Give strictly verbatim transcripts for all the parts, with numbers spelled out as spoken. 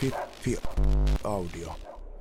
Fi Audio.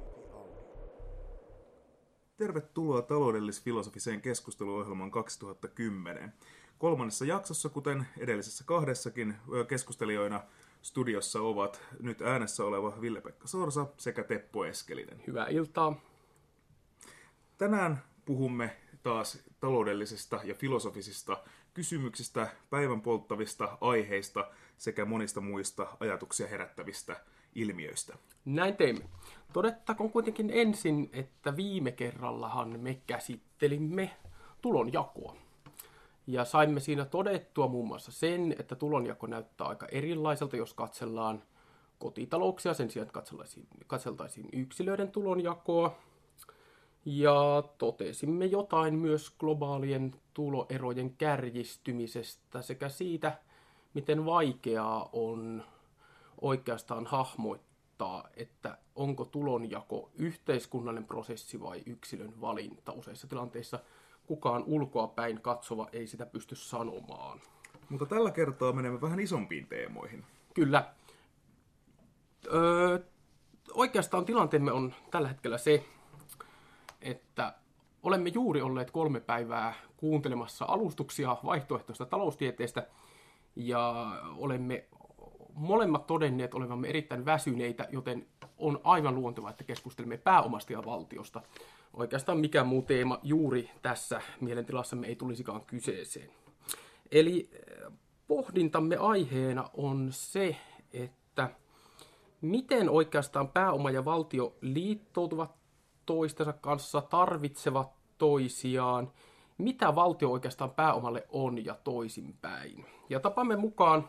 Tervetuloa taloudellis-filosofiseen keskusteluohjelmaan kaksituhattakymmenen. Kolmannessa jaksossa, kuten edellisessä kahdessakin, keskustelijoina studiossa ovat nyt äänessä oleva Ville-Pekka Sorsa sekä Teppo Eskelinen. Hyvää iltaa. Tänään puhumme taas taloudellisista ja filosofisista kysymyksistä, päivän polttavista aiheista sekä monista muista ajatuksia herättävistä ilmiöistä. Näin teimme. Todettakoon kuitenkin ensin, että viime kerrallahan me käsittelimme tulonjakoa. Ja saimme siinä todettua muun muassa sen, että tulonjako näyttää aika erilaiselta, jos katsellaan kotitalouksia, sen sijaan katseltaisiin, katseltaisiin yksilöiden tulonjakoa. Ja totesimme jotain myös globaalien tuloerojen kärjistymisestä sekä siitä, miten vaikeaa on oikeastaan hahmoittaa, että onko tulonjako yhteiskunnallinen prosessi vai yksilön valinta. Useissa tilanteissa kukaan ulkoapäin katsova ei sitä pysty sanomaan. Mutta tällä kertaa menemme vähän isompiin teemoihin. Kyllä. Öö, oikeastaan tilanteemme on tällä hetkellä se, että olemme juuri olleet kolme päivää kuuntelemassa alustuksia vaihtoehtoista taloustieteestä ja olemme molemmat todenneet olevamme erittäin väsyneitä, joten on aivan luontevaa, että keskustelemme pääomasta ja valtiosta. Oikeastaan mikään muu teema juuri tässä mielentilassamme ei tulisikaan kyseeseen. Eli pohdintamme aiheena on se, että miten oikeastaan pääoma ja valtio liittoutuvat toistensa kanssa, tarvitsevat toisiaan, mitä valtio oikeastaan pääomalle on ja toisinpäin. Ja tapamme mukaan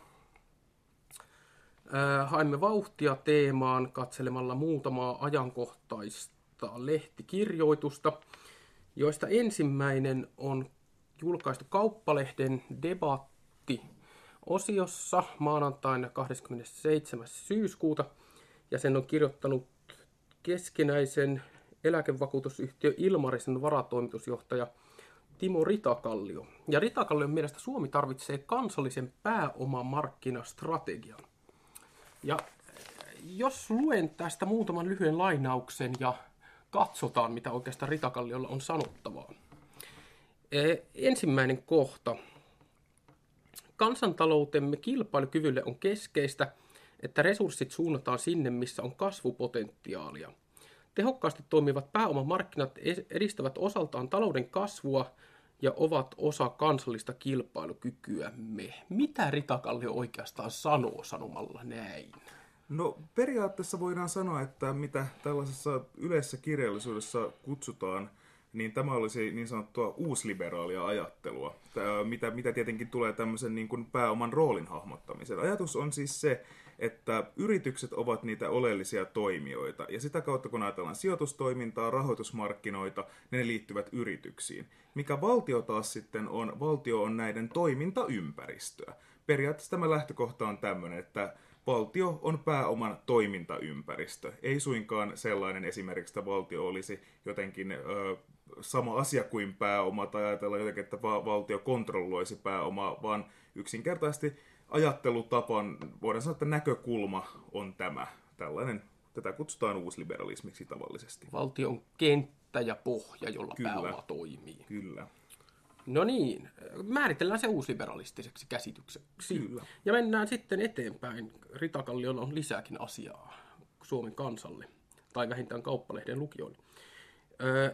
ää, haemme vauhtia teemaan katselemalla muutamaa ajankohtaista lehtikirjoitusta, joista ensimmäinen on julkaistu Kauppalehden debatti-osiossa maanantaina kahdeskymmenesseitsemäs syyskuuta, ja sen on kirjoittanut keskinäisen eläkevakuutusyhtiö Ilmarisen varatoimitusjohtaja Timo Ritakallio. Ja Ritakallion mielestä Suomi tarvitsee kansallisen pääomamarkkinastrategian. Ja jos luen tästä muutaman lyhyen lainauksen ja katsotaan, mitä oikeastaan Ritakalliolla on sanottavaa. Ensimmäinen kohta. Kansantaloutemme kilpailukyvylle on keskeistä, että resurssit suunnataan sinne, missä on kasvupotentiaalia. Tehokkaasti toimivat pääomamarkkinat edistävät osaltaan talouden kasvua ja ovat osa kansallista kilpailukykyämme. Mitä Ritakallio oikeastaan sanoo sanomalla näin? No periaatteessa voidaan sanoa, että mitä tällaisessa yleisessä kirjallisuudessa kutsutaan, niin tämä olisi niin sanottua uusliberaalia ajattelua, tämä, mitä, mitä tietenkin tulee tämmöisen niin kuin pääoman roolin hahmottamiseen. Ajatus on siis se, että yritykset ovat niitä oleellisia toimijoita, ja sitä kautta kun ajatellaan sijoitustoimintaa, rahoitusmarkkinoita, ne liittyvät yrityksiin. Mikä valtio taas sitten on? Valtio on näiden toimintaympäristöä. Periaatteessa tämä lähtökohta on tämmöinen, että valtio on pääoman toimintaympäristö. Ei suinkaan sellainen esimerkiksi, että valtio olisi jotenkin ö, sama asia kuin pääoma, tai ajatellaan jotenkin, että valtio kontrolloisi pääomaa, vaan yksinkertaisesti ajattelutapan, voidaan sanoa, että näkökulma on tämä. Tällainen, tätä kutsutaan uusliberalismiksi tavallisesti. Valtion kenttä ja pohja, jolla Kyllä. pääoma toimii. Kyllä. No niin, määritellään se uusliberalistiseksi käsitykseksi. Kyllä. Ja mennään sitten eteenpäin. Ritakalliolla on lisääkin asiaa Suomen kansalle, tai vähintään Kauppalehden lukijoille. Öö,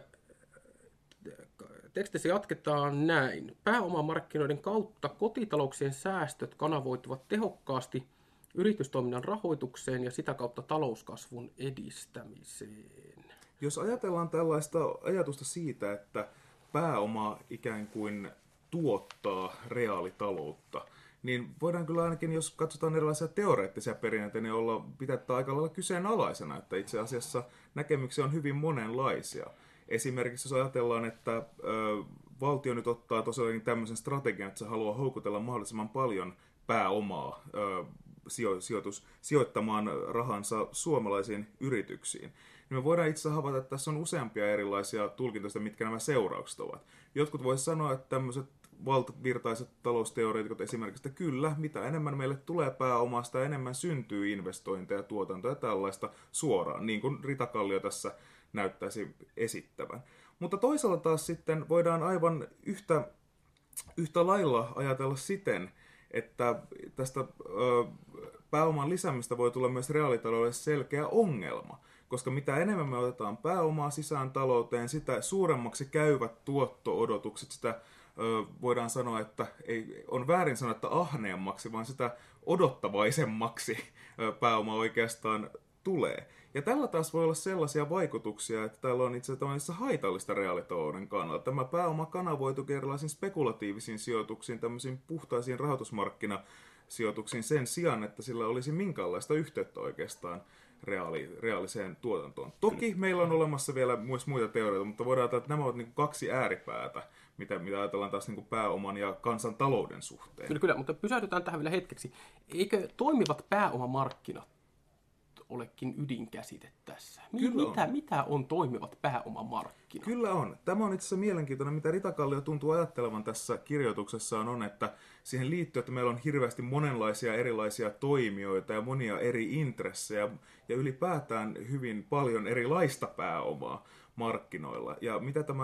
tekstissä jatketaan näin. Pääomamarkkinoiden kautta kotitalouksien säästöt kanavoituvat tehokkaasti yritystoiminnan rahoitukseen ja sitä kautta talouskasvun edistämiseen. Jos ajatellaan tällaista ajatusta siitä, että pääoma ikään kuin tuottaa reaalitaloutta, niin voidaan kyllä ainakin, jos katsotaan erilaisia teoreettisia periaatteita, niin olla pitättää aika lailla kyseenalaisena, että itse asiassa näkemyksiä on hyvin monenlaisia. Esimerkiksi jos ajatellaan, että ö, valtio nyt ottaa tosiaan tämmöisen strategian, että se haluaa houkutella mahdollisimman paljon pääomaa ö, sijoitus, sijoittamaan rahansa suomalaisiin yrityksiin, niin me voidaan itse havaita, että tässä on useampia erilaisia tulkintoja, mitkä nämä seuraukset ovat. Jotkut voisivat sanoa, että tämmöiset valtavirtaiset talousteoreetikot esimerkiksi, että kyllä, mitä enemmän meille tulee pääomaa, sitä enemmän syntyy investointeja, tuotantoja ja tällaista suoraan, niin kuin Rita Kallio tässä näyttäisi esittävän. Mutta toisaalta taas sitten voidaan aivan yhtä, yhtä lailla ajatella siten, että tästä ö, pääoman lisäämistä voi tulla myös reaalitaloudelle selkeä ongelma, koska mitä enemmän me otetaan pääomaa sisään talouteen, sitä suuremmaksi käyvät tuotto-odotukset, sitä ö, voidaan sanoa, että ei, on väärin sanoa, että ahneemmaksi, vaan sitä odottavaisemmaksi ö, pääoma oikeastaan tulee. Ja tällä taas voi olla sellaisia vaikutuksia, että tällä on itse asiassa haitallista reaalitalouden kannalta. Tämä pääoma kanavoituu erilaisiin spekulatiivisiin sijoituksiin, tämmöisiin puhtaisiin rahoitusmarkkinasijoituksiin sen sijaan, että sillä olisi minkäänlaista yhteyttä oikeastaan reaali, reaaliseen tuotantoon. Toki meillä on olemassa vielä myös muita teorioita, mutta voidaan ajatella, että nämä ovat niin kaksi ääripäätä, mitä, mitä ajatellaan taas niin pääoman ja kansantalouden suhteen. Kyllä, kyllä, mutta pysähdytään tähän vielä hetkeksi. Eikö toimivat pääomamarkkinat olekin ydinkäsite tässä? Mitä, on. mitä on toimivat pääomamarkkinat? Kyllä on. Tämä on itse asiassa mielenkiintoinen, mitä Rita Kallio tuntuu ajattelevan tässä kirjoituksessaan on, että siihen liittyy, että meillä on hirveästi monenlaisia erilaisia toimijoita ja monia eri intressejä ja ylipäätään hyvin paljon erilaista pääomaa markkinoilla. Ja mitä tämä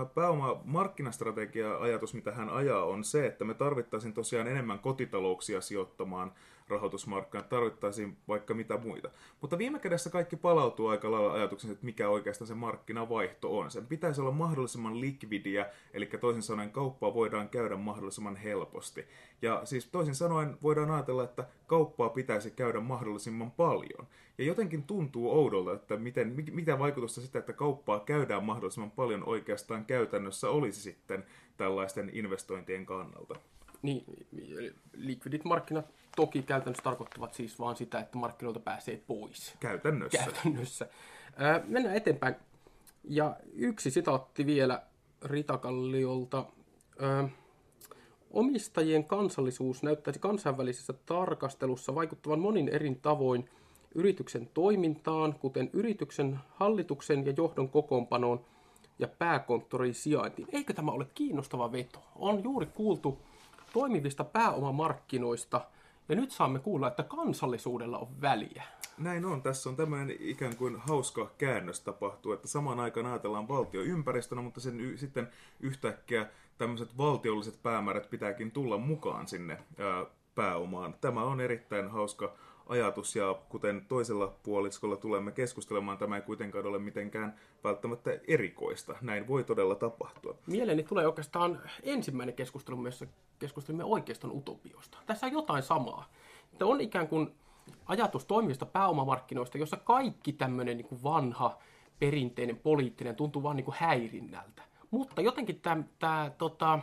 pääoma-markkinastrategia-ajatus, mitä hän ajaa, on se, että me tarvittaisiin tosiaan enemmän kotitalouksia sijoittamaan rahoitusmarkkinat, tarvittaisiin vaikka mitä muita. Mutta viime kädessä kaikki palautuu aika lailla ajatuksen, että mikä oikeastaan se markkinavaihto on. Sen pitäisi olla mahdollisimman likvidiä, eli toisin sanoen kauppaa voidaan käydä mahdollisimman helposti. Ja siis toisin sanoen voidaan ajatella, että kauppaa pitäisi käydä mahdollisimman paljon. Ja jotenkin tuntuu oudolta, että miten, mitä vaikutusta sitä, että kauppaa käydään mahdollisimman paljon oikeastaan käytännössä olisi sitten tällaisten investointien kannalta. Niin, likvidit markkinat toki käytännössä tarkoittavat siis vaan sitä, että markkinoilta pääsee pois. Käytännössä. Käytännössä. Ää, mennään eteenpäin. Ja yksi sitaatti vielä Rita Kalliolta. Ää, Omistajien kansallisuus näyttäisi kansainvälisessä tarkastelussa vaikuttavan monin eri tavoin yrityksen toimintaan, kuten yrityksen hallituksen ja johdon kokoonpanoon ja pääkonttorin sijaintiin. Eikö tämä ole kiinnostava veto? On juuri kuultu toimivista pääomamarkkinoista, ja nyt saamme kuulla, että kansallisuudella on väliä. Näin on. Tässä on tämmöinen ikään kuin hauska käännös tapahtuu, että samaan aikaan ajatellaan valtioympäristönä, mutta sen y- sitten yhtäkkiä tämmöiset valtiolliset päämäärät pitääkin tulla mukaan sinne ää, pääomaan. Tämä on erittäin hauska ajatus, ja kuten toisella puoliskolla tulemme keskustelemaan, tämä ei kuitenkaan ole mitenkään välttämättä erikoista. Näin voi todella tapahtua. Mieleeni tulee oikeastaan ensimmäinen keskustelu, jossa keskustelimme oikeiston utopiosta. Tässä on jotain samaa. Että on ikään kuin ajatus toimivista pääomamarkkinoista, jossa kaikki tämmöinen niin kuin vanha, perinteinen, poliittinen tuntuu vaan niin kuin häirinnältä. Mutta jotenkin tämä, tämä, tota,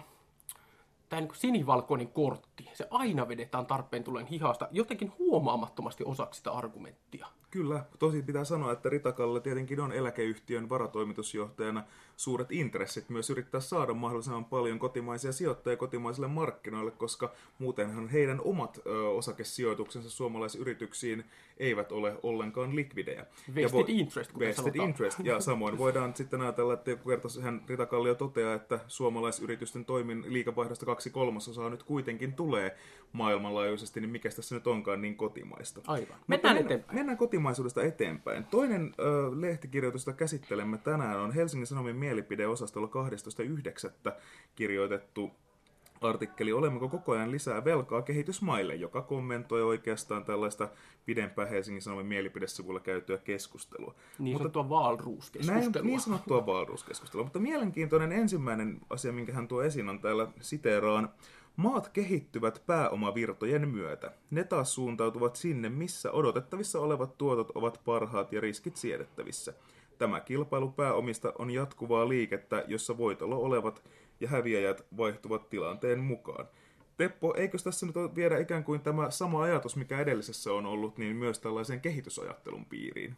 tämä niin kuin sinivalkoinen kortti, se aina vedetään tarpeen tulleen hihasta jotenkin huomaamattomasti osaksi sitä argumenttia. Kyllä, tosi pitää sanoa, että Rita Kallio tietenkin on eläkeyhtiön varatoimitusjohtajana suuret intressit myös yrittää saada mahdollisimman paljon kotimaisia sijoittajia kotimaisille markkinoille, koska muutenhan heidän omat ö, osakesijoituksensa suomalaisyrityksiin eivät ole ollenkaan likvidejä. Vested vo- interest, kuten vested sanotaan. interest, ja samoin voidaan sitten ajatella, että kertaisi hän Rita Kallio toteaa, että suomalaisyritysten toimin liikevaihdosta kaksi kolmasosaa nyt kuitenkin tulee maailmanlaajuisesti, niin mikä tässä nyt onkaan niin kotimaista. Aivan. Mennään men- eteenpäin. Mennään kotimaisuudesta eteenpäin. Toinen ö, lehtikirjoitus, jota käsittelemme tänään, on Helsingin Sanomien mielipideosastolla kahdestoista yhdeksättä kirjoitettu artikkeli Olemmeko koko ajan lisää velkaa kehitysmaille, joka kommentoi oikeastaan tällaista pidempää Helsingin Sanomien mielipidesivuilla käytyä keskustelua. Niin sanottua Wahlroos-keskustelua. Näin, niin sanottua Wahlroos-keskustelua. Mutta mielenkiintoinen ensimmäinen asia, minkä hän tuo esiin, on täällä siteeraan: maat kehittyvät pääomavirtojen myötä. Ne taas suuntautuvat sinne, missä odotettavissa olevat tuotot ovat parhaat ja riskit siedettävissä. Tämä kilpailu pääomista on jatkuvaa liikettä, jossa voitolla olevat ja häviäjät vaihtuvat tilanteen mukaan. Teppo, eikö tässä nyt ole viedä ikään kuin tämä sama ajatus, mikä edellisessä on ollut, niin myös tällaisen kehitysajattelun piiriin?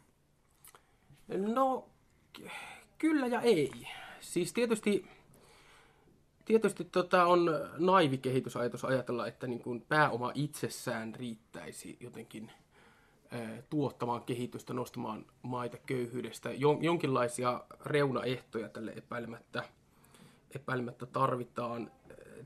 No, kyllä ja ei. Siis tietysti... Tietysti tota on naivi kehitysajatus ajatella, että niin kuin pääoma itsessään riittäisi jotenkin ää, tuottamaan kehitystä, nostamaan maita köyhyydestä. Jon, jonkinlaisia reunaehtoja tälle epäilemättä, epäilemättä tarvitaan.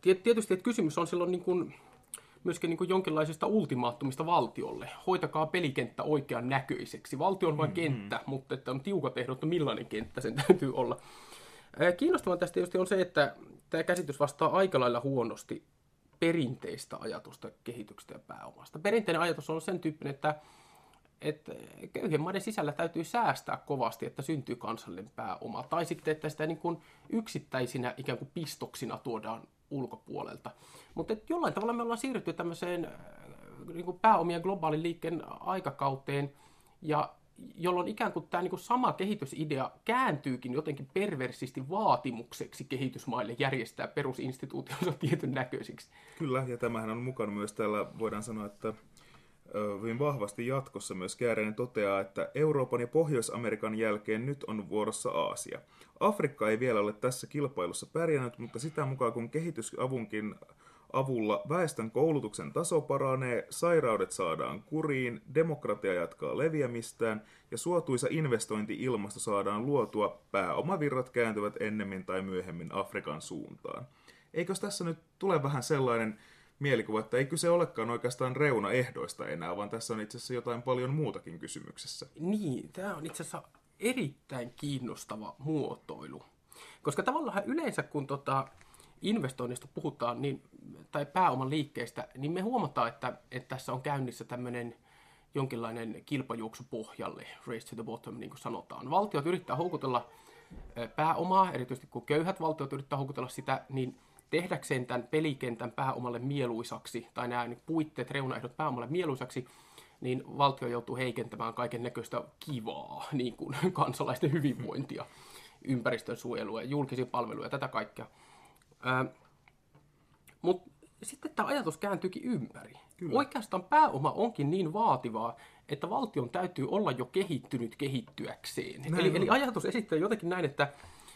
tietysti että kysymys on silloin niin kuin, myöskin niin kuin jonkinlaisesta ultimaattumista valtiolle. Hoitakaa pelikenttä oikean näköiseksi. Valtio on vain mm-hmm. kenttä, mutta että on tiukat ehdot, millainen kenttä sen täytyy olla. Kiinnostavaa tästä tietysti on se, että tämä käsitys vastaa aika lailla huonosti perinteistä ajatusta kehityksestä ja pääomasta. Perinteinen ajatus on sen tyyppinen, että, että köyhien maiden sisällä täytyy säästää kovasti, että syntyy kansallinen pääoma. Tai sitten, että sitä niin kuin yksittäisinä ikään kuin pistoksina tuodaan ulkopuolelta. Mutta jollain tavalla me ollaan siirrytty tämmöiseen niin kuin pääomien globaalin liikkeen aikakauteen, ja jolloin ikään kuin tämä niin kuin sama kehitysidea kääntyykin jotenkin perversisti vaatimukseksi kehitysmaille järjestää perusinstituutionsa tietyn näköisiksi. Kyllä, ja tämähän on mukana myös täällä, voidaan sanoa, että hyvin vahvasti jatkossa myös Kääriäinen toteaa, että Euroopan ja Pohjois-Amerikan jälkeen nyt on vuorossa Aasia. Afrikka ei vielä ole tässä kilpailussa pärjännyt, mutta sitä mukaan kun kehitysavunkin avulla väestön koulutuksen taso paranee, sairaudet saadaan kuriin, demokratia jatkaa leviämistään ja suotuisa investointi-ilmasto saadaan luotua, pääomavirrat kääntyvät ennemmin tai myöhemmin Afrikan suuntaan. Eikös tässä nyt tule vähän sellainen mielikuva, että ei kyse olekaan oikeastaan reunaehdoista enää, vaan tässä on itse asiassa jotain paljon muutakin kysymyksessä. Niin, tämä on itse asiassa erittäin kiinnostava muotoilu. Koska tavallaan yleensä kun tota investoinnista puhutaan, niin, tai pääoman liikkeestä, niin me huomataan, että, että tässä on käynnissä tämmöinen jonkinlainen kilpajuoksu pohjalle, race to the bottom, niin kuin sanotaan. Valtiot yrittää houkutella pääomaa, erityisesti kun köyhät valtiot yrittää houkutella sitä, niin tehdäkseen tämän pelikentän pääomalle mieluisaksi, tai nämä puitteet, reunaehdot pääomalle mieluisaksi, niin valtio joutuu heikentämään kaiken näköistä kivaa, niin kuin kansalaisten hyvinvointia, ympäristön suojelua, julkisia palveluja, tätä kaikkea. Mutta sitten tämä ajatus kääntyykin ympäri. Kyllä. Oikeastaan pääoma onkin niin vaativaa, että valtion täytyy olla jo kehittynyt kehittyäkseen. Eli, eli ajatus esittää jotenkin näin, että,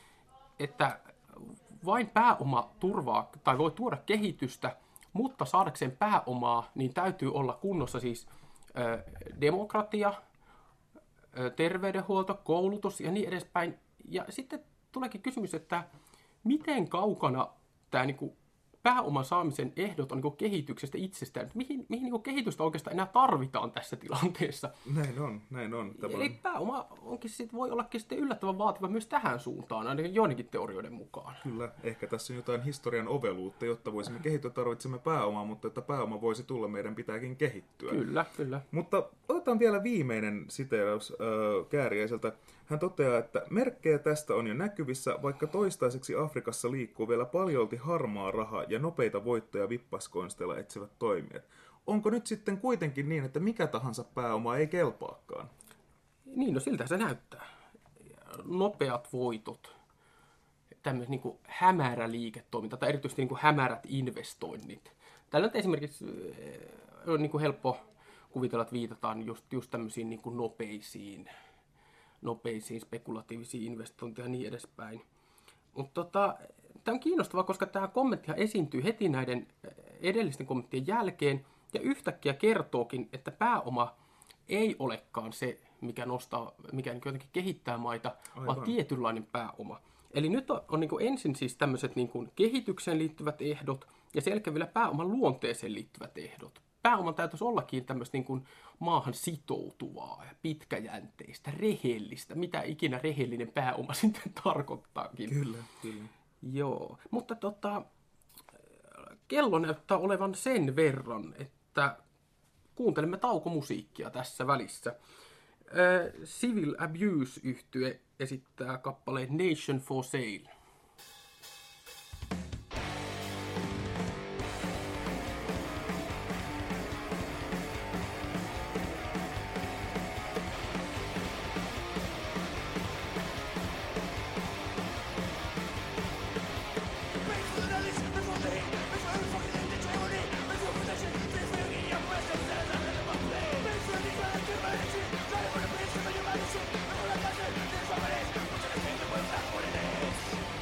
että vain pääoma turvaa tai voi tuoda kehitystä, mutta saadakseen pääomaa, niin täytyy olla kunnossa siis ö, demokratia, ö, terveydenhuolto, koulutus ja niin edespäin. Ja sitten tuleekin kysymys, että miten kaukana tämä niin kuin pääoman saamisen ehdot on niin kuin kehityksestä itsestään? Mihin, mihin niin kuin kehitystä oikeastaan enää tarvitaan tässä tilanteessa? Näin on, näin on. Eli pääoma onkin sit, voi ollakin sitten yllättävän vaativa myös tähän suuntaan, ainakin joidenkin teorioiden mukaan. Kyllä, ehkä tässä on jotain historian oveluutta, jotta voisimme kehittyä, tarvitsemme pääomaa, mutta että pääoma voisi tulla, meidän pitääkin kehittyä. Kyllä, kyllä. Mutta otetaan vielä viimeinen siteeraus äh, Kääriäiseltä. Hän toteaa, että merkkejä tästä on jo näkyvissä, vaikka toistaiseksi Afrikassa liikkuu vielä paljolti harmaa raha ja nopeita voittoja vippaskonsteilla etsivät toimijat. Onko nyt sitten kuitenkin niin, että mikä tahansa pääoma ei kelpaakaan? Niin, no siltä se näyttää. Nopeat voitot, tämmöinen niin kuin hämärä liiketoiminta tai erityisesti niin kuin hämärät investoinnit. Tällä nyt esimerkiksi on niin kuin helppo kuvitella, että viitataan just, just tämmöisiin niin kuin nopeisiin nopeisiin spekulatiivisiin investointeihin ja niin edespäin. Mutta tota, tämä on kiinnostavaa, koska tämä kommenttihan esiintyy heti näiden edellisten kommenttien jälkeen ja yhtäkkiä kertookin, että pääoma ei olekaan se, mikä nostaa, mikä jotenkin kehittää maita, Aivan. vaan tietynlainen pääoma. Eli nyt on, on niin kuin ensin siis tämmöiset niin kuin kehitykseen liittyvät ehdot ja sen jälkeen vielä pääoman luonteeseen liittyvät ehdot. Pääoman täytyisi ollakin tämmöistä niin kuin maahan sitoutuvaa ja pitkäjänteistä, rehellistä, mitä ikinä rehellinen pääoma sitten tarkoittaakin. Kyllä, kyllä. Joo, mutta tota, kello näyttää olevan sen verran, että kuuntelemme taukomusiikkia tässä välissä. Äh, Civil Abuse-yhtye esittää kappaleen Nation for Sale. Mucha gente puede estar por el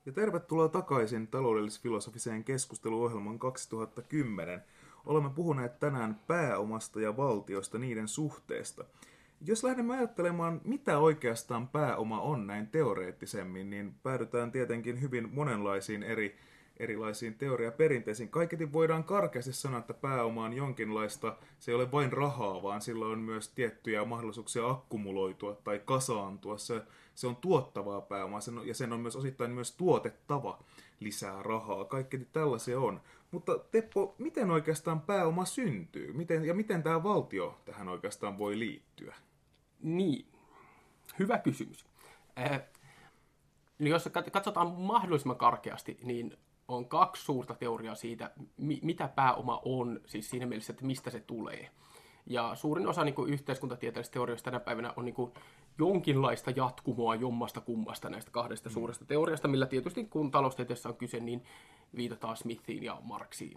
Ja tervetuloa takaisin taloudellis-filosofiseen keskusteluohjelman kaksituhattakymmenen. Olemme puhuneet tänään pääomasta ja valtiosta niiden suhteesta. Jos lähdemme ajattelemaan, mitä oikeastaan pääoma on näin teoreettisemmin, niin päädytään tietenkin hyvin monenlaisiin eri erilaisiin teoriaperinteisiin. Kaiketi voidaan karkeasti sanoa, että pääoma on jonkinlaista, se ei ole vain rahaa, vaan sillä on myös tiettyjä mahdollisuuksia akkumuloitua tai kasaantua. Se, se on tuottavaa pääomaa sen, ja sen on myös osittain myös tuotettava lisää rahaa. Kaikketi tällaisia on. Mutta Teppo, miten oikeastaan pääoma syntyy? Miten, ja miten tämä valtio tähän oikeastaan voi liittyä? Niin, hyvä kysymys. Äh, jos katsotaan mahdollisimman karkeasti, niin on kaksi suurta teoriaa siitä, mitä pääoma on, siis siinä mielessä, että mistä se tulee. Ja suurin osa niin kuin yhteiskuntatieteellisistä teorioista tänä päivänä on niin kuin jonkinlaista jatkumoa jommasta kummasta näistä kahdesta mm. suuresta teoriasta, millä tietysti kun taloustieteessä on kyse, niin viitataan Smithiin ja Marxiin.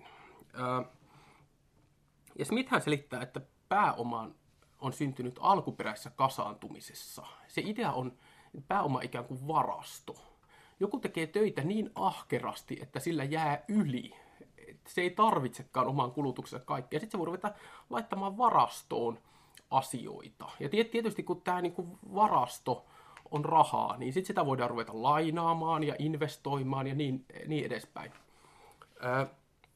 Ja Smithhän selittää, että pääoma on syntynyt alkuperäisessä kasaantumisessa. Se idea on pääoma ikään kuin varasto. Joku tekee töitä niin ahkerasti, että sillä jää yli. Se ei tarvitsekaan omaan kulutuksensa kaikkea. Sitten se voi ruveta laittamaan varastoon asioita. Ja tietysti kun tämä niinku varasto on rahaa, niin sitten sitä voidaan ruveta lainaamaan ja investoimaan ja niin, niin edespäin. Ää,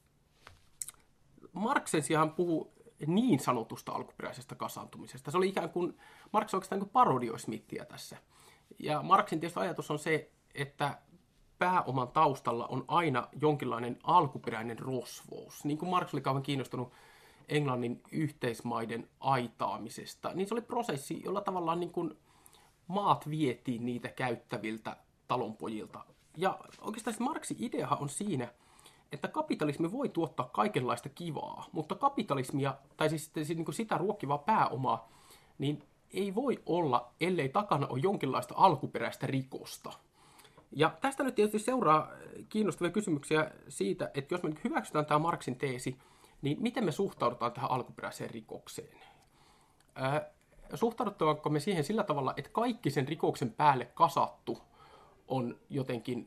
Marx sen sijaan puhuu niin sanotusta alkuperäisestä kasaantumisesta. Se oli ikään kuin, Marx oikeastaan niin kuin parodioi Smithia tässä. Ja Marxin tietysti ajatus on se, että pääoman taustalla on aina jonkinlainen alkuperäinen rosvous. Niin kuin Marx oli kauan kiinnostunut Englannin yhteismaiden aitaamisesta, niin se oli prosessi, jolla tavallaan niin kuin maat vietiin niitä käyttäviltä talonpojilta. Ja oikeastaan se Marxin ideahan on siinä, että kapitalismi voi tuottaa kaikenlaista kivaa, mutta kapitalismia, tai siis, siis niin kuin sitä ruokkivaa pääomaa, niin ei voi olla, ellei takana ole jonkinlaista alkuperäistä rikosta. Ja tästä nyt tietysti seuraa kiinnostavia kysymyksiä siitä, että jos me nyt hyväksytään tämä Marxin teesi, niin miten me suhtaudutaan tähän alkuperäiseen rikokseen? Äh, suhtaudutaanko me siihen sillä tavalla, että kaikki sen rikoksen päälle kasattu on jotenkin,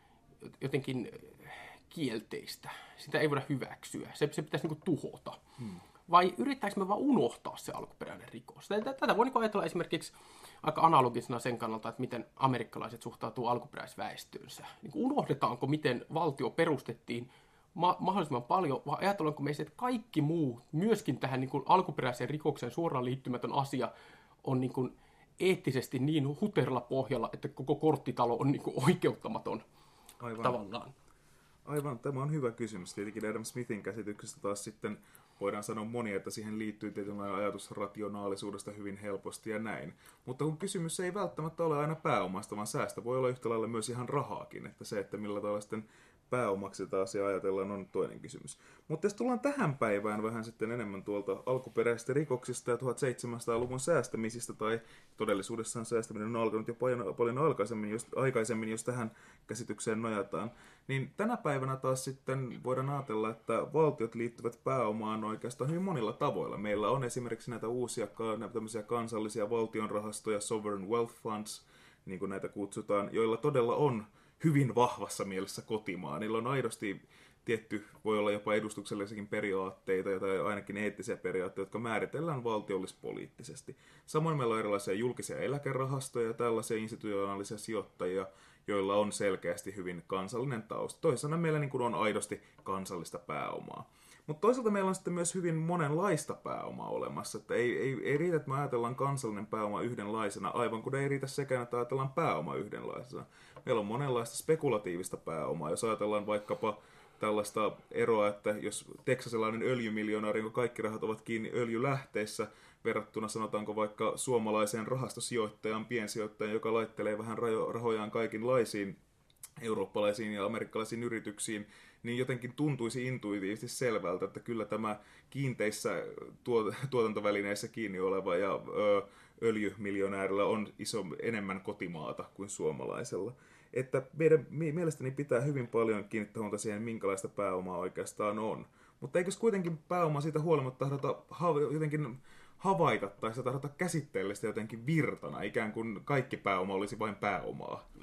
jotenkin kielteistä? Sitä ei voida hyväksyä. Se, se pitäisi niin kuin tuhota. Hmm. Vai yrittääkö me vaan unohtaa se alkuperäinen rikos? Tätä voi ajatella esimerkiksi aika analogisena sen kannalta, että miten amerikkalaiset suhtautuu alkuperäisväestöönsä. Niin unohdetaanko, miten valtio perustettiin ma- mahdollisimman paljon, vai ajatellaanko meistä, että kaikki muu, myöskin tähän niin kuin alkuperäiseen rikokseen suoraan liittymätön asia, on niin kuin eettisesti niin huteralla pohjalla, että koko korttitalo on niin kuin oikeuttamaton. Aivan. Tavallaan. Aivan, tämä on hyvä kysymys. Tietenkin Adam Smithin käsityksestä taas sitten voidaan sanoa monia, että siihen liittyy tietynlainen ajatus rationaalisuudesta hyvin helposti ja näin. Mutta kun kysymys ei välttämättä ole aina pääomasta, vaan säästä voi olla yhtä lailla myös ihan rahaakin. Että se, että millä tavalla sitten pääomaksi tätä asiaa ajatellaan, on toinen kysymys. Mutta jos tullaan tähän päivään vähän sitten enemmän tuolta alkuperäisistä rikoksista ja tuhatseitsemänsataaluvun säästämisistä, tai todellisuudessaan säästäminen on alkanut jo paljon, paljon aikaisemmin, jos, aikaisemmin, jos tähän käsitykseen nojataan, niin tänä päivänä taas sitten voidaan ajatella, että valtiot liittyvät pääomaan oikeastaan hyvin monilla tavoilla. Meillä on esimerkiksi näitä uusia näitä tämmöisiä kansallisia valtionrahastoja, sovereign wealth funds, niin kuin näitä kutsutaan, joilla todella on hyvin vahvassa mielessä kotimaa. Niillä on aidosti tietty, voi olla jopa edustuksellisiakin periaatteita, tai ainakin eettisiä periaatteita, jotka määritellään valtiollispoliittisesti. Samoin meillä on erilaisia julkisia eläkerahastoja ja tällaisia institutionaalisia sijoittajia, joilla on selkeästi hyvin kansallinen tausta. Toisaalta meillä niin kuin on aidosti kansallista pääomaa. Mutta toisaalta meillä on sitten myös hyvin monenlaista pääomaa olemassa. Että ei, ei, ei riitä, että me ajatellaan kansallinen pääoma yhdenlaisena, aivan kun ei riitä sekään, että ajatellaan pääoma yhdenlaisena. Meillä on monenlaista spekulatiivista pääomaa. Jos ajatellaan vaikkapa tällaista eroa, että jos teksasilainen öljymiljonääri, jonka kaikki rahat ovat kiinni öljylähteissä, verrattuna sanotaanko vaikka suomalaiseen rahastosijoittajan, piensijoittajan, joka laittelee vähän rahojaan kaikenlaisiin eurooppalaisiin ja amerikkalaisiin yrityksiin, niin jotenkin tuntuisi intuitiivisesti selvältä, että kyllä tämä kiinteissä tuotantovälineissä kiinni oleva ja ö, öljymiljonäärillä on iso enemmän kotimaata kuin suomalaisella. Että meidän mielestäni pitää hyvin paljon kiinnittää huomiota siihen, minkälaista pääomaa oikeastaan on. Mutta eikös kuitenkin pääoma siitä huolimatta tahdota jotenkin havaita tai sitä tahdota käsitteellä sitä jotenkin virtana, ikään kuin kaikki pääoma olisi vain pääomaa? Joo,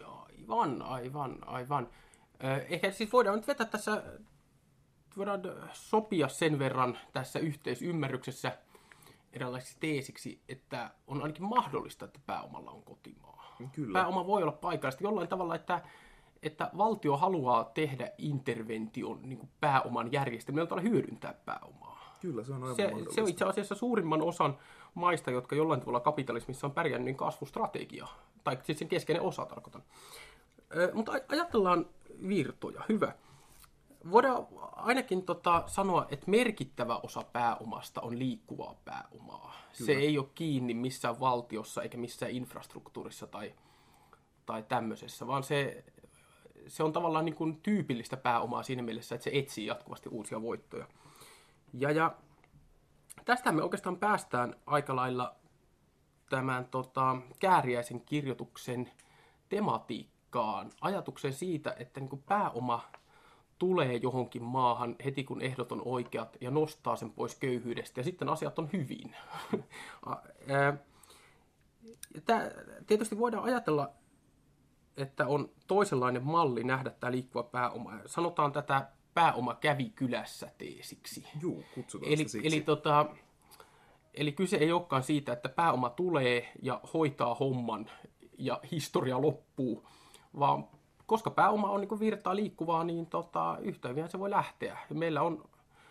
Aivan, aivan, aivan. Ehkä siis voidaan nyt vetää tässä, voidaan sopia sen verran tässä yhteisymmärryksessä eräänlaisiksi teesiksi, että on ainakin mahdollista, että pääomalla on kotimaa. Kyllä. Pääoma voi olla paikallista jollain tavalla, että, että valtio haluaa tehdä intervention niin kuin pääoman järjestelmään, jolta hyödyntää pääomaa. Kyllä, se on aivan se, mahdollista. se on itse asiassa suurimman osan maista, jotka jollain tavalla kapitalismissa on pärjännyt, niin kasvustrategia. Tai siis sen keskeinen osa tarkoitan. Ö, mutta ajatellaan virtoja. Hyvä. Voidaan ainakin tota, sanoa, että merkittävä osa pääomasta on liikkuvaa pääomaa. Kyllä. Se ei ole kiinni missään valtiossa eikä missään infrastruktuurissa tai, tai tämmöisessä, vaan se, se on tavallaan niin kuin tyypillistä pääomaa siinä mielessä, että se etsii jatkuvasti uusia voittoja. Ja, ja tästä me oikeastaan päästään aika lailla tämän tota, Kääriäisen kirjoituksen tematiikkaan, ajatuksen siitä, että niin kuin pääoma tulee johonkin maahan heti kun ehdot on oikeat ja nostaa sen pois köyhyydestä ja sitten asiat on hyvin. Tää, tietysti voidaan ajatella, että on toisenlainen malli nähdä tämä liikkuva pääoma. Sanotaan tätä pääoma kävi kylässä teesiksi. Juu, kutsutaan eli, sitä siksi. eli, tota, eli kyse ei olekaan siitä, että pääoma tulee ja hoitaa homman ja historia loppuu, vaan koska pääoma on niin virtaa liikkuvaa, niin tota, yhtä hyvin se voi lähteä. Ja meillä on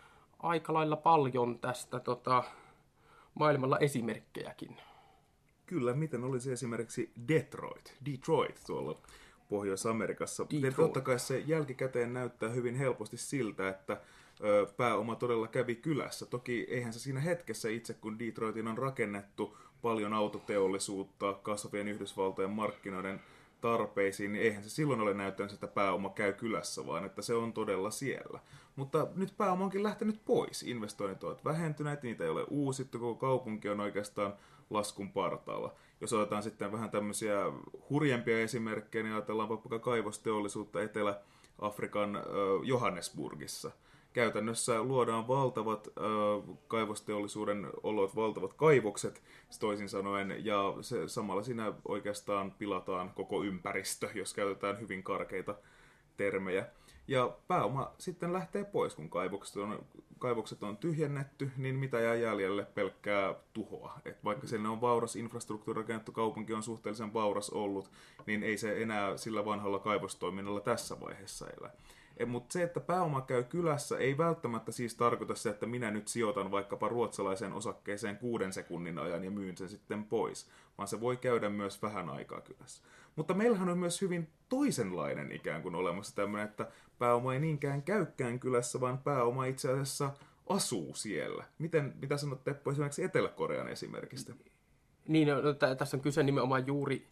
aika lailla paljon tästä tota, maailmalla esimerkkejäkin. Kyllä, miten olisi esimerkiksi Detroit, Detroit tuolla Pohjois-Amerikassa. Detroit. Totta kai se jälkikäteen näyttää hyvin helposti siltä, että ö, pääoma todella kävi kylässä. Toki eihän se siinä hetkessä itse, kun Detroitin on rakennettu paljon autoteollisuutta kasvavien Yhdysvaltojen markkinoiden tarpeisiin, niin eihän se silloin ole näyttänyt, että pääoma käy kylässä, vaan että se on todella siellä. Mutta nyt pääoma onkin lähtenyt pois. Investoinnit ovat vähentyneet, niitä ei ole uusittu, koko kaupunki on oikeastaan laskun partaalla. Jos otetaan sitten vähän tämmöisiä hurjempia esimerkkejä, niin ajatellaan vaikka kaivosteollisuutta Etelä-Afrikan äh, Johannesburgissa. Käytännössä luodaan valtavat äh, kaivosteollisuuden olot, valtavat kaivokset, toisin sanoen, ja se, samalla siinä oikeastaan pilataan koko ympäristö, jos käytetään hyvin karkeita termejä. Ja pääoma sitten lähtee pois, kun kaivokset on, kaivokset on tyhjennetty, niin mitä jää jäljelle? Pelkkää tuhoa. Et vaikka siellä on vauras infrastruktuuri rakennettu, kaupunki on suhteellisen vauras ollut, niin ei se enää sillä vanhalla kaivostoiminnalla tässä vaiheessa elä. Mutta se, että pääoma käy kylässä, ei välttämättä siis tarkoita se, että minä nyt sijoitan vaikkapa ruotsalaiseen osakkeeseen kuuden sekunnin ajan ja myyn sen sitten pois, vaan se voi käydä myös vähän aikaa kylässä. Mutta meillähän on myös hyvin toisenlainen ikään kuin olemassa tämmöinen, että pääoma ei niinkään käykään kylässä, vaan pääoma itse asiassa asuu siellä. Miten, mitä sanot Teppo esimerkiksi Etelä-Korean esimerkistä? Niin, no, t- tässä on kyse nimenomaan juuri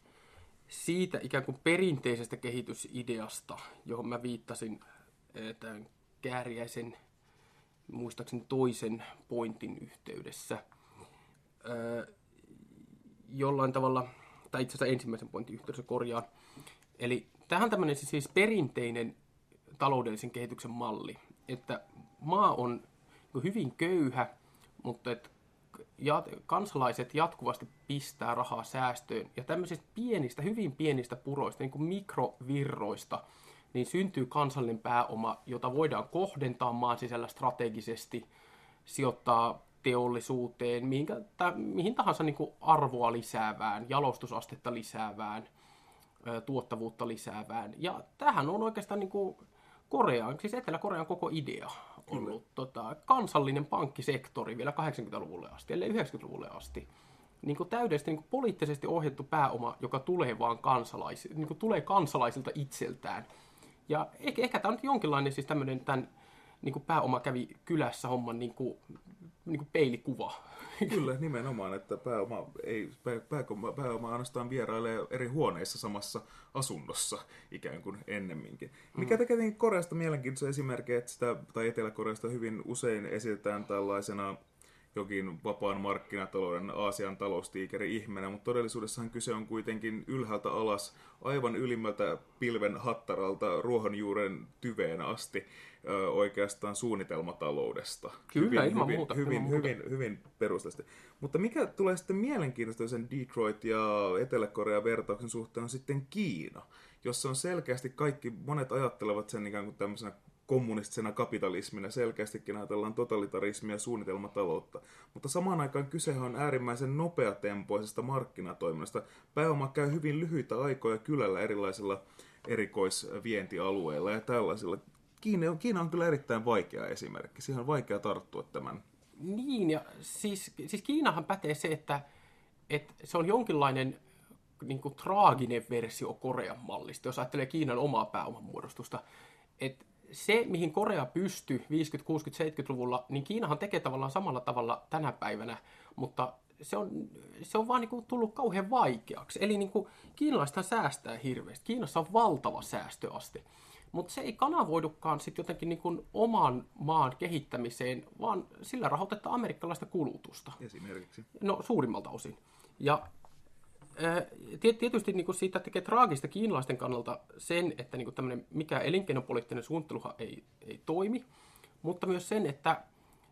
siitä ikään kuin perinteisestä kehitysideasta, johon mä viittasin tämän Kääriäisen muistaakseni toisen pointin yhteydessä. Öö, jollain tavalla, tai itse asiassa ensimmäisen pointin yhteydessä korjaan. Eli tämähän on tämmöinen siis perinteinen taloudellisen kehityksen malli, että maa on hyvin köyhä, mutta että kansalaiset jatkuvasti pistää rahaa säästöön, ja tämmöisistä pienistä, hyvin pienistä puroista, niin kuin mikrovirroista, niin syntyy kansallinen pääoma, jota voidaan kohdentaa maan sisällä strategisesti, sijoittaa teollisuuteen, mihinkä, tai mihin tahansa niin kuin arvoa lisäävään, jalostusastetta lisäävään, tuottavuutta lisäävään. Ja tämähän on oikeastaan niin kuin Korean, siis Etelä-Korean koko idea ollut tota, kansallinen pankkisektori vielä kahdeksankymmentäluvulle asti, ellei yhdeksänkymmentäluvulle asti. Niin kuin täydellisesti niin kuin poliittisesti ohjattu pääoma, joka tulee vaan kansalaisilta, niin kuin tulee kansalaisilta itseltään. Ja ehkä, ehkä tämä on nyt jonkinlainen siis tämmöinen tämän niin kuin pääoma kävi kylässä homman niin kuin, niin kuin peilikuva. Kyllä, nimenomaan, että pääoma, ei, pääoma, pääoma ainoastaan vierailee eri huoneissa samassa asunnossa ikään kuin ennemminkin. Mikä tekee tietenkin Koreasta mielenkiintoisen esimerkki, että sitä, tai Etelä-Koreasta hyvin usein esitetään tällaisena jokin vapaan markkinatalouden Aasian taloustiikeri ihmeenä, mutta todellisuudessahan kyse on kuitenkin ylhäältä alas, aivan ylimmältä pilven hattaralta ruohonjuuren tyveen asti ö, oikeastaan suunnitelmataloudesta. Kyllä, hyvin, ilman hyvin, muuta. Hyvin, ilman hyvin, hyvin, hyvin perusteellisesti. Mutta mikä tulee sitten mielenkiintoista sen Detroit ja Etelä-Korea vertauksen suhteen on sitten Kiina, jossa on selkeästi kaikki, monet ajattelevat sen ikään kuin tämmöisenä kommunistisena kapitalismina, selkeästikin ajatellaan totalitarismia ja suunnitelmataloutta. Mutta samaan aikaan kysehän on äärimmäisen nopeatempoisesta markkinatoiminnasta. Pääoma käy hyvin lyhyitä aikoja kylällä erilaisilla erikoisvientialueilla ja tällaisilla. Kiina on, Kiina on kyllä erittäin vaikea esimerkki. Siihen on vaikea tarttua tämän. Niin, ja siis, siis Kiinahan pätee se, että, että se on jonkinlainen niin kuin traaginen versio Korean mallista, jos ajattelee Kiinan omaa pääoman muodostusta. Että se, mihin Korea pystyi viisikymmentä-, kuusikymmentä-, seitsemänkymmentäluvulla, niin Kiinahan tekee tavallaan samalla tavalla tänä päivänä, mutta se on, se on vaan niin kuin tullut kauhean vaikeaksi. Eli niin kuin kiinalaisethan säästää hirveästi. Kiinassa on valtava säästöaste, mutta se ei kanavoidukaan sitten jotenkin niin kuin oman maan kehittämiseen, vaan sillä rahoitetaan amerikkalaista kulutusta. Esimerkiksi. No suurimmalta osin. Ja tietysti niin kuin siitä tekee traagista kiinalaisten kannalta sen, että niin kuin tämmöinen mikä elinkeinopoliittinen suunnitteluhan ei, ei toimi, mutta myös sen, että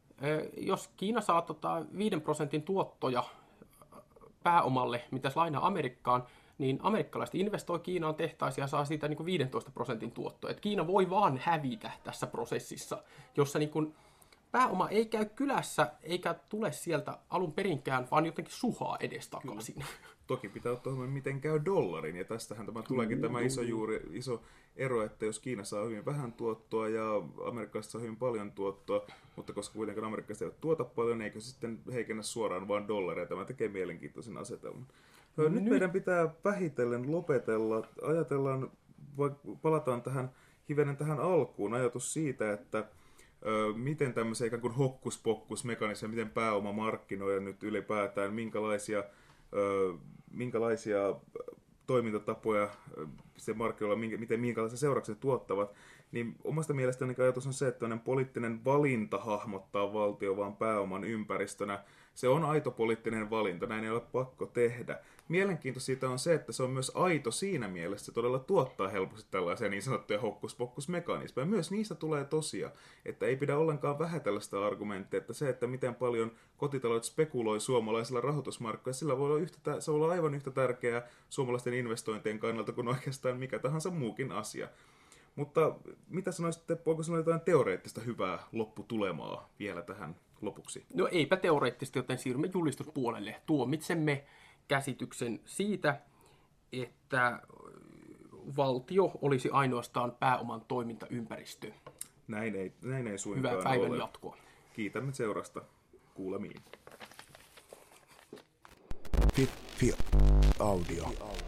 jos Kiina saa tota viiden prosentin tuottoja pääomalle, mitä lainaa Amerikkaan, niin amerikkalaiset investoi Kiinaan tehtaisiin ja saa siitä niin kuin viisitoista prosentin tuottoa. Et Kiina voi vaan hävitä tässä prosessissa, jossa niin kuin pääoma ei käy kylässä eikä tule sieltä alun perinkään, vaan jotenkin suhaa edestakaisin. Kyllä. Toki pitää ottaa huomioon, miten käy dollarin, ja tästähän tämä tuleekin tämä iso, juuri, iso ero, että jos Kiina saa hyvin vähän tuottoa ja amerikkalaiset saa hyvin paljon tuottoa, mutta koska kuitenkin amerikkalaiset eivät tuota paljon, eikö se sitten heikennä suoraan vaan dollaria, tämä tekee mielenkiintoisen asetelman. Nyt, Nyt meidän pitää vähitellen lopetella, ajatellaan, palataan tähän hivenen tähän alkuun, ajatus siitä, että Ö, miten tämmöisiä ikään kuin hokkuspokkusmekanismeja, miten pääoma markkinoja nyt ylipäätään, minkälaisia, ö, minkälaisia toimintatapoja se markkinoilla, minkä, miten, minkälaisia seurauksia tuottavat, niin omasta mielestäni ajatus on se, että poliittinen valinta hahmottaa valtio vaan pääoman ympäristönä. Se on aito poliittinen valinta, näin ei ole pakko tehdä. Mielenkiintoista siitä on se, että se on myös aito siinä mielessä, että se todella tuottaa helposti tällaisia niin sanottuja hokkuspokkusmekanismeja. Myös niistä tulee tosia, että ei pidä ollenkaan vähätellä sitä argumenttia, että se, että miten paljon kotitaloudet spekuloi suomalaisilla rahoitusmarkkinoilla, sillä voi olla yhtä, se voi olla aivan yhtä tärkeää suomalaisten investointien kannalta kuin oikeastaan mikä tahansa muukin asia. Mutta mitä sanoisitte, voiko sanoa jotain teoreettista hyvää lopputulemaa vielä tähän lopuksi? No eipä teoreettisesti, joten siirrymme julistuspuolelle. Tuomitsemme käsityksen siitä, että valtio olisi ainoastaan pääoman toimintaympäristö. Näin ei, näin ei suinkaan Hyvää päivän ole. jatkoa. Kiitämme seurasta. Kuulemiin. Fi, fi, audio.